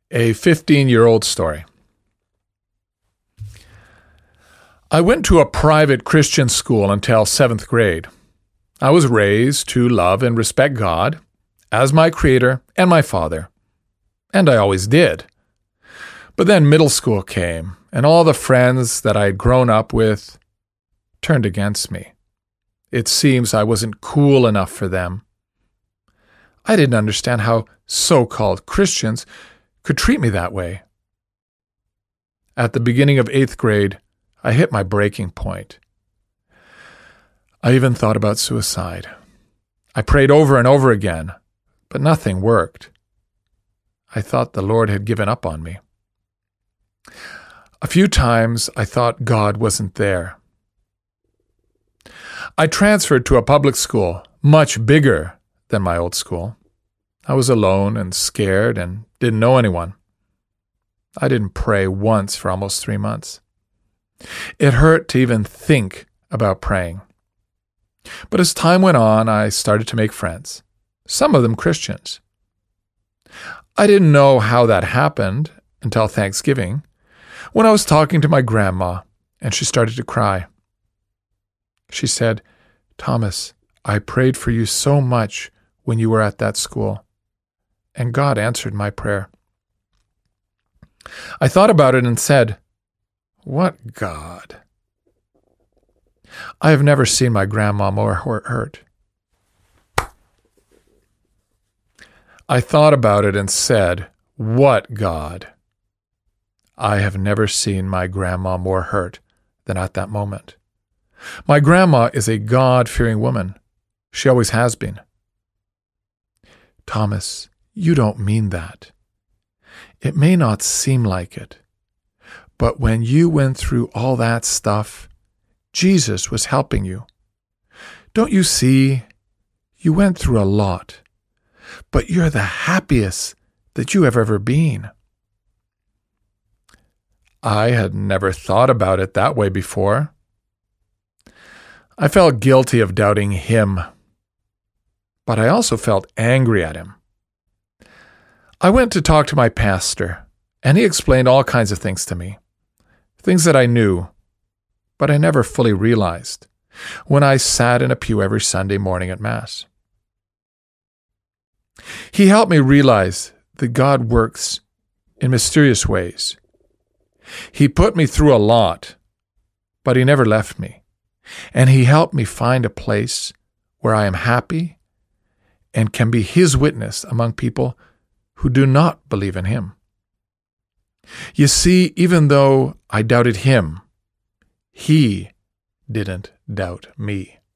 A 15-year-old story. I went to a private Christian school until 7th grade. I was raised to love and respect God as my Creator and my Father, and I always did. But then middle school came, and all the friends that I had grown up with turned against me. It seems I wasn't cool enough for them. I didn't understand how so-called Christians could treat me that way. At the beginning of 8th grade, I hit my breaking point. I even thought about suicide. I prayed over and over again, but nothing worked. I thought the Lord had given up on me. A few times I thought God wasn't there. I transferred to a public school, much bigger than my old school. I was alone and scared and didn't know anyone. I didn't pray once for almost 3 months. It hurt to even think about praying. But as time went on, I started to make friends, some of them Christians. I didn't know how that happened until Thanksgiving, when I was talking to my grandma, and she started to cry. She said, "Thomas, I prayed for you so much when you were at that school, and God answered my prayer." I thought about it and said, "What God?" I have never seen my grandma more hurt. I thought about it and said, "What God?" I have never seen my grandma more hurt than at that moment. My grandma is a God-fearing woman. She always has been. "Thomas, you don't mean that. It may not seem like it, but when you went through all that stuff, Jesus was helping you. Don't you see? You went through a lot, but you're the happiest that you have ever been." I had never thought about it that way before. I felt guilty of doubting him, but I also felt angry at him. I went to talk to my pastor, and he explained all kinds of things to me, things that I knew, but I never fully realized when I sat in a pew every Sunday morning at Mass. He helped me realize that God works in mysterious ways. He put me through a lot, but he never left me, and he helped me find a place where I am happy and can be his witness among people who do not believe in him. You see, even though I doubted him, he didn't doubt me.